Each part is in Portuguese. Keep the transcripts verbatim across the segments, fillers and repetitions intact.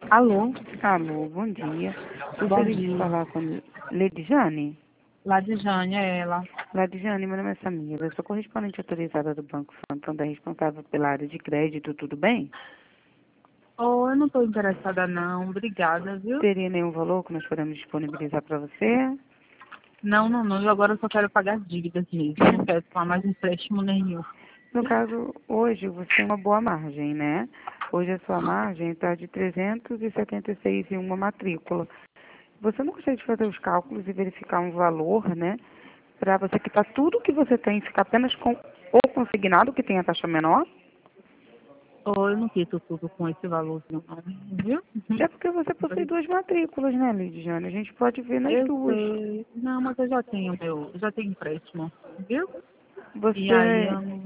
Alô, Alô, bom dia. bom Gostaria de dia. falar com Ledjane. Ladijane é ela. Ledjane, meu nome é Samira. Eu sou correspondente autorizada do Banco Santander, responsável pela área de crédito, tudo bem? Oh, eu não estou interessada não, obrigada, viu? Teria nenhum valor que nós podemos disponibilizar para você? Não, não, não, eu agora só quero pagar as dívidas mesmo, eu não quero tomar mais empréstimo nenhum. No caso, hoje você tem uma boa margem, né? Hoje a sua margem está de trezentos e setenta e seis em uma matrícula. Você não gostaria de fazer os cálculos e verificar um valor, né? Para você quitar tudo que você tem e ficar apenas com o consignado, que tem a taxa menor? Oh, eu não quito tudo com esse valorzinho não, viu? É porque você possui duas matrículas, né, Lidiane? A gente pode ver nas Eu duas. sei, não, mas eu já tenho meu, eu já tenho empréstimo, viu? E aí Você, eu não,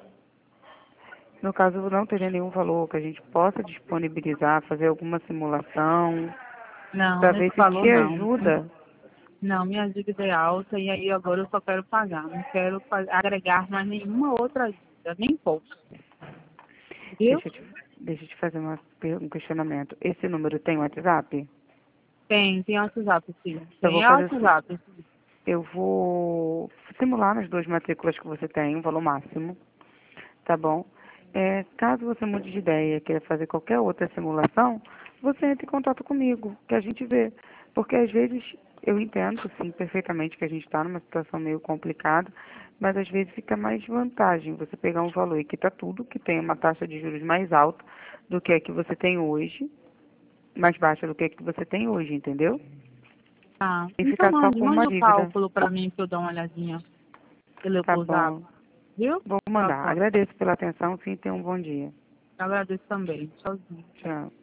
no caso, não teria nenhum valor que a gente possa disponibilizar, fazer alguma simulação, não, para ver nesse se valor te não. ajuda. Não, minha dívida é alta e aí agora eu só quero pagar, não quero pa- agregar mais nenhuma outra dívida, nem posso, viu? Deixa eu te, deixa eu te fazer uma, per- um questionamento. Esse número tem WhatsApp? Tem, tem WhatsApp, sim. Eu vou Tem fazer assim, WhatsApp. eu vou simular nas duas matrículas que você tem, o valor máximo, tá bom? É, caso você mude de ideia e queira fazer qualquer outra simulação, você entra em contato comigo, que a gente vê. Porque às vezes eu entendo, sim, perfeitamente que a gente está numa situação meio complicada, mas às vezes fica mais vantagem você pegar um valor e quitar tudo, que tem uma taxa de juros mais alta do que a que você tem hoje, mais baixa do que a que você tem hoje, entendeu? Tá. E Então ficar só mande, com uma mande o dívida. cálculo pra mim que eu dou uma olhadinha pelo Tá WhatsApp, bom. viu? Vou Tá mandar. bom. Agradeço pela atenção, sim, tenha um bom dia. Agradeço também. Tchauzinho. Tchau.